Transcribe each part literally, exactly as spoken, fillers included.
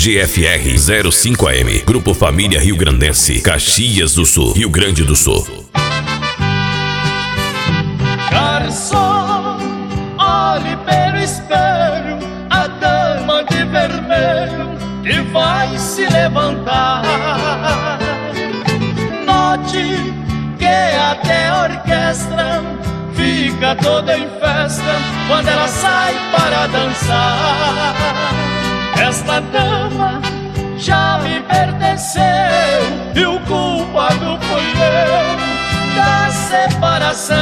G F R zero cinco A M, Grupo Família Rio Grandense, Caxias do Sul, Rio Grande do Sul. Garçom, olhe pelo espelho a dama de vermelho que vai se levantar. Note que até a orquestra fica toda em festa quando ela sai para dançar. Esta dama já me pertenceu e o culpado fui eu da separação.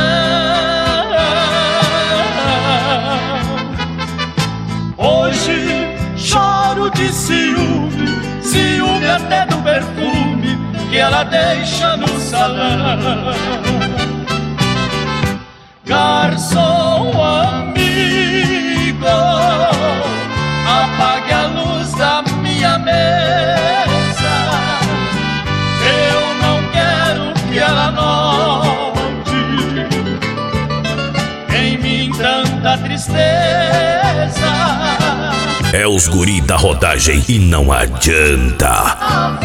Hoje choro de ciúme, ciúme até do perfume que ela deixa no salão. Garçom amigo, apague a luz da minha mesa. Eu não quero que ela note em mim tanta tristeza. É os guri da rodagem e não adianta.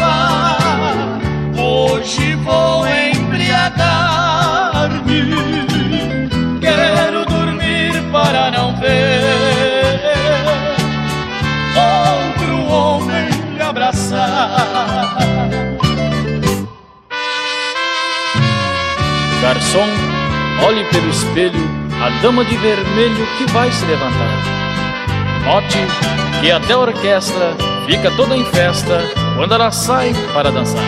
Hoje vou embriagar-me, quero dormir para não ver outro homem me abraçar. Garçom, olhe pelo espelho a dama de vermelho que vai se levantar. Note que até a orquestra fica toda em festa quando ela sai para dançar.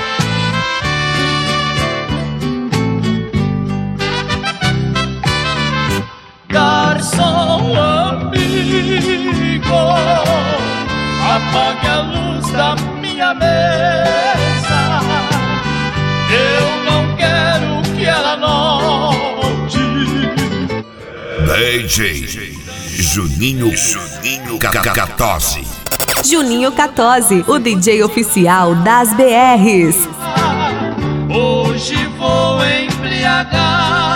Garçom amigo, apague a luz da minha mesa. Eu não quero que ela note. D J Juninho Juninho Catose. Juninho Catose, o D J oficial das B Rs. Hoje vou embriagar.